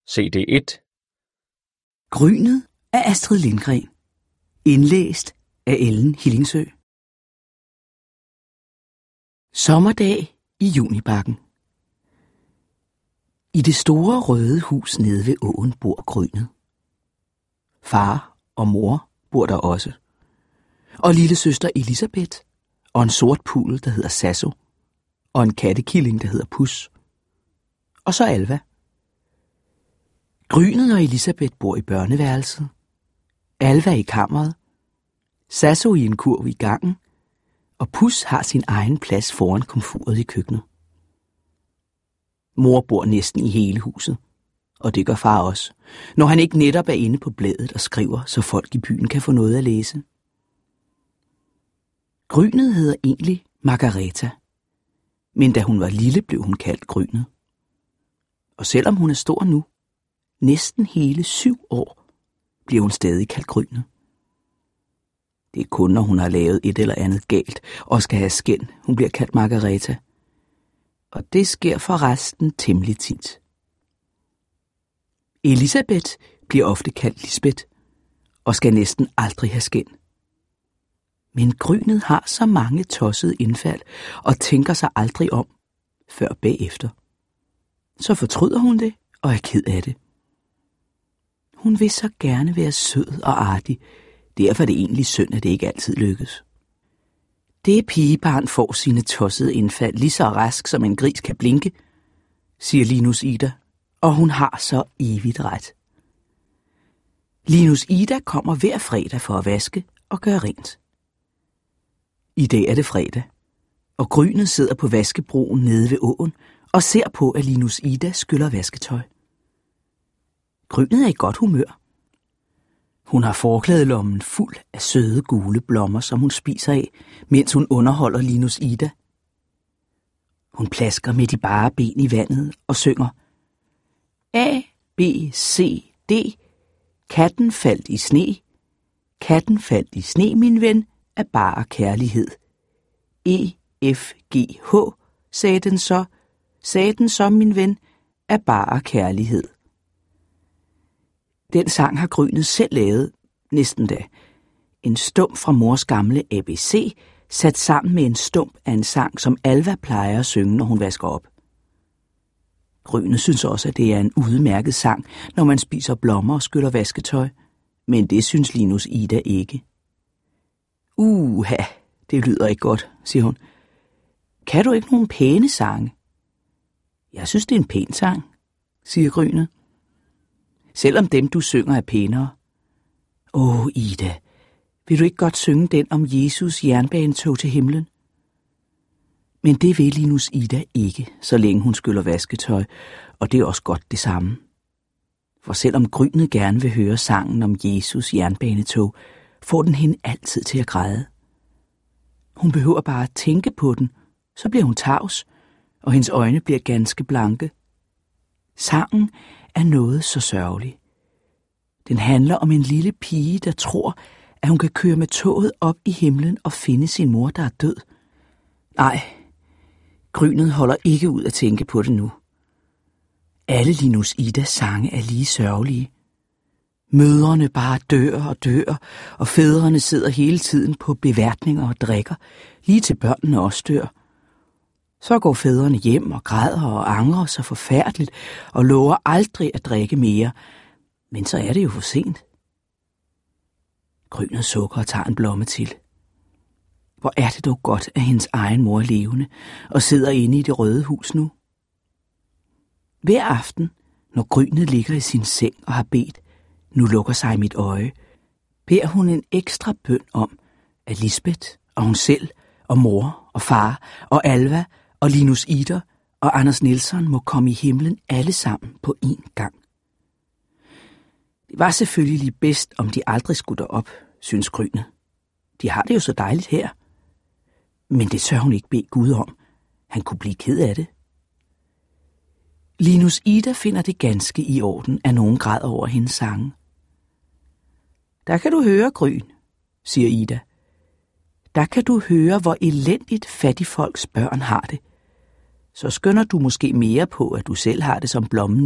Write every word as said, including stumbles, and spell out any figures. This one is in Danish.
C D et. Grynet af Astrid Lindgren. Indlæst af Ellen Hillingsø. Sommerdag i Junibakken. I det store røde hus nede ved åen bor Grynet. Far og mor bor der også. Og lille søster Elisabeth, og en sort puddel, der hedder Sasso, og en kattekilling, der hedder Pus. Og så Alva. Grynet og Elisabeth bor i børneværelset, Alva i kammeret, Sasso i en kurv i gangen, og Pus har sin egen plads foran komfuret i køkkenet. Mor bor næsten i hele huset, og det gør far også, når han ikke netop er inde på bladet og skriver, så folk i byen kan få noget at læse. Grynet hedder egentlig Margareta, men da hun var lille, blev hun kaldt Grynet. Og selvom hun er stor nu, næsten hele syv år, bliver hun stadig kaldt Grynet. Det er kun, når hun har lavet et eller andet galt og skal have skænd, hun bliver kaldt Margareta. Og det sker forresten temmelig tit. Elisabeth bliver ofte kaldt Lisbeth og skal næsten aldrig have skænd. Men Grynet har så mange tossede indfald og tænker sig aldrig om, før bagefter. Så fortryder hun det og er ked af det. Hun vil så gerne være sød og artig, derfor er det egentlig synd, at det ikke altid lykkes. Det pigebarn får sine tossede indfald lige så rask, som en gris kan blinke, siger Linus Ida, og hun har så evigt ret. Linus Ida kommer hver fredag for at vaske og gøre rent. I dag er det fredag, og Grynet sidder på vaskebroen nede ved åen og ser på, at Linus Ida skyller vasketøj. Grynet er i godt humør. Hun har forklædelommen fuld af søde gule blommer, som hun spiser af, mens hun underholder Linus Ida. Hun plasker med de bare ben i vandet og synger: A, B, C, D. Katten faldt i sne. Katten faldt i sne, min ven, af bare kærlighed. E, F, G, H, sagde den så, sagde den så, min ven, af bare kærlighed. Den sang har Grynet selv lavet, næsten da. En stump fra mors gamle A B C, sat sammen med en stump af en sang, som Alva plejer at synge, når hun vasker op. Grynet synes også, at det er en udmærket sang, når man spiser blommer og skyller vasketøj, men det synes Linus Ida ikke. Uha, det lyder ikke godt, siger hun. Kan du ikke nogen pæne sange? Jeg synes, det er en pæn sang, siger Grynet. Selvom dem, du synger, er pænere. Åh, Ida, vil du ikke godt synge den om Jesus jernbanetog til himlen? Men det vil Linus Ida ikke, så længe hun skyller vasketøj, og det er også godt det samme. For selvom Grynet gerne vil høre sangen om Jesus jernbanetog, får den hende altid til at græde. Hun behøver bare at tænke på den, så bliver hun tavs, og hendes øjne bliver ganske blanke. Sangen er noget så sørgeligt. Den handler om en lille pige, der tror, at hun kan køre med toget op i himlen og finde sin mor, der er død. Nej, Grynet holder ikke ud at tænke på det nu. Alle Linus Idas sange er lige sørgelige. Mødrene bare dør og dør, og fædrene sidder hele tiden på beværtninger og drikker, lige til børnene også dør. Så går fædrene hjem og græder og angrer så forfærdeligt og lover aldrig at drikke mere, men så er det jo for sent. Grynet sukker og tager en blomme til. Hvor er det dog godt, at hendes egen mor er levende og sidder inde i det røde hus nu. Hver aften, når Grynet ligger i sin seng og har bedt, nu lukker sig mit øje, beder hun en ekstra bøn om, at Lisbeth og hun selv og mor og far og Alva og Linus Ida og Anders Nielsen må komme i himlen alle sammen på én gang. Det var selvfølgelig bedst, om de aldrig skulle derop, synes Grynet. De har det jo så dejligt her. Men det tør hun ikke bede Gud om. Han kunne blive ked af det. Linus Ida finder det ganske i orden, at nogen græder over hendes sange. Der kan du høre, Gryn, siger Ida. Der kan du høre, hvor elendigt fattigfolks børn har det. Så skønner du måske mere på, at du selv har det som blommen